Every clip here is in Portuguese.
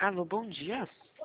Alô, bom dia.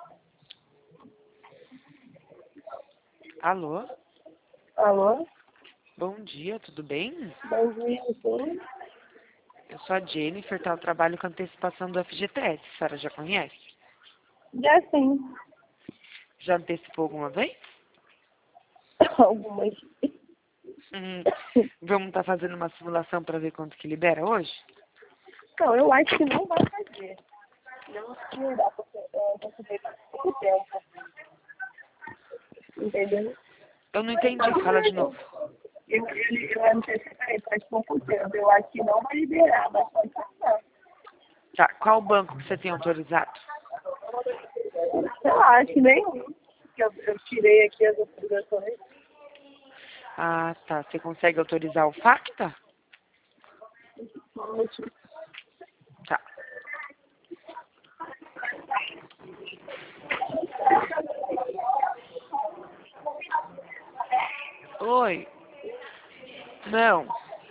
Alô, Alô? bom dia, tudo bem? Bom dia, sim. Eu sou a Jennifer, tá? Eu trabalho com antecipação do FGTS, a senhora já conhece? Já sim. Já antecipou alguma vez? Algumas. Hum, vamos estar fazendo uma simulação para ver quanto que libera hoje? Não, eu acho que não vai fazer. Não acho que não dá, porque eu recebi faz pouco tempo. Entendeu? Eu não entendi, fala de novo. Eu antecipei faz pouco tempo. Eu acho que não vai liberar, mas pode passar. Tá, qual banco que você tem autorizado? Sei lá, acho que nenhum. Eu tirei aqui as autorizações. Ah, tá. Você consegue autorizar o Facta? Tá. Oi. Não.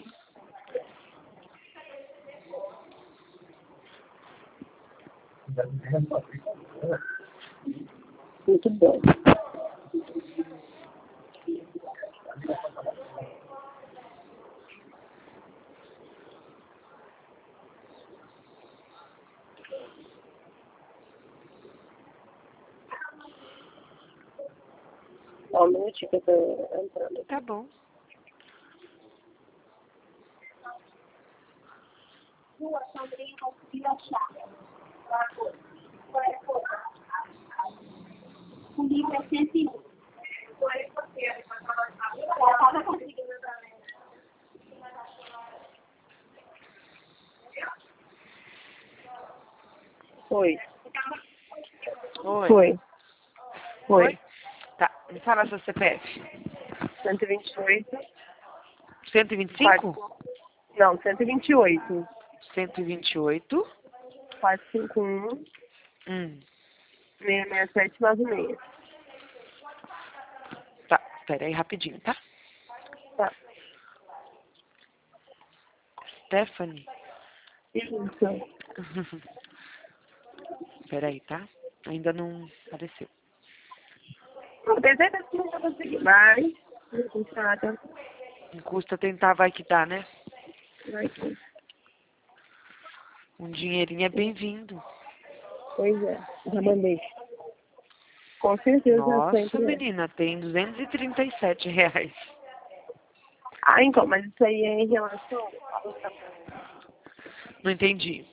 Muito bom. Só um minutinho que eu tô entrando. Tá bom. O livro é 101. Foi. Oi. Foi. Oi? Foi. Tá. Me fala seu CPF. 128. 125? Não, 128. 128. 451 Hum. 66796. Tá. Pera aí rapidinho, tá? Tá. Stephanie. Isso. Pera aí, tá? Ainda não apareceu. Não tem certeza que não vai conseguir, mas não custa nada. Não custa tentar, vai que dá, né? Vai sim. Um dinheirinho é bem-vindo. Pois é, já mandei. Com certeza Nossa, sempre é. menina, tem R$ 237. Ah, então, mas isso aí é em relação ao tamanho. Não entendi.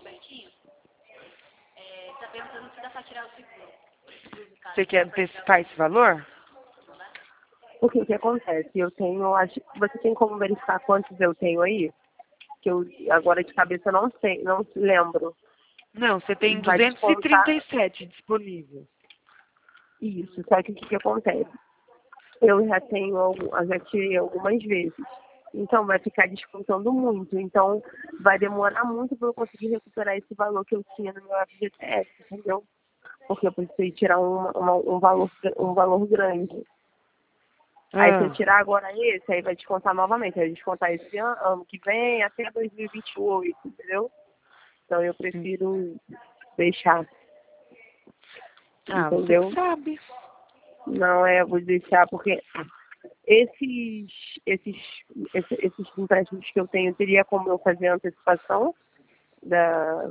Você quer antecipar esse valor? Porque o que acontece? Eu tenho, você tem como verificar quantos eu tenho aí? Que eu agora de cabeça não sei, não lembro. Não, você tem Vai descontar 237 disponível. isso, só que o que acontece? Eu já tenho, já tirei algumas vezes. Então vai ficar descontando muito. Então vai demorar muito para eu conseguir recuperar esse valor que eu tinha no meu FGTS, entendeu? Porque eu precisei tirar um valor grande. Aí se eu Ah, tirar agora esse, aí vai descontar novamente. Aí vai descontar esse ano que vem até 2028, entendeu? Então eu prefiro deixar, você que entendeu? sabe. Não é, eu vou deixar porque esses, esses, esses empréstimos que eu tenho, teria como eu fazer a antecipação da,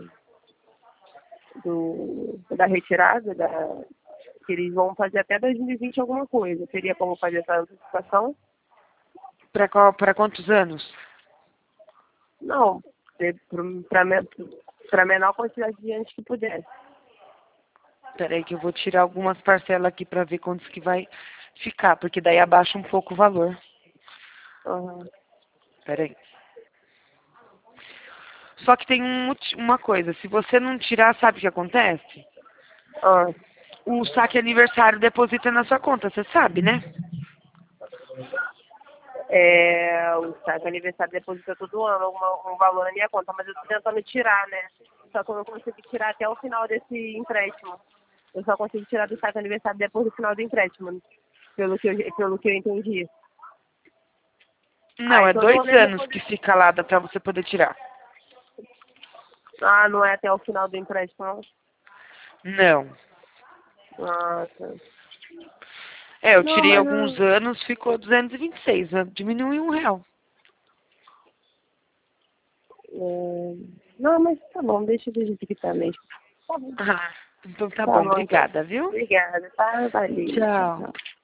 da retirada, que eles vão fazer até 2020 alguma coisa. Teria como fazer essa antecipação? Para quantos anos? Não, para menor quantidade de anos que pudesse. Peraí que eu vou tirar algumas parcelas aqui para ver quantos que vai ficar, porque daí abaixa um pouco o valor. Uhum. Peraí. Só que tem uma coisa, se você não tirar, sabe o que acontece? Ah, O saque aniversário deposita na sua conta, você sabe, né? o sabe, aniversário deposita todo ano um valor na minha conta, mas eu tô tentando tirar, né? Só que eu não consegui tirar até o final desse empréstimo. Eu só consigo tirar do saque aniversário depois do final do empréstimo, pelo que eu entendi. Não, Aí é todo 2 ano eu anos deposito. que fica lá, dá pra você poder tirar. Ah, não é até o final do empréstimo, não? Não. Ah, tá. É, eu Não, tirei mas alguns anos, ficou 226, diminuiu R$1. não, mas tá bom, deixa do jeito que tá mesmo. Tá bom. Ah, então tá Tá bom, bom, então. obrigada, viu? Obrigada, tá? Valeu. Tchau, Tchau. tchau.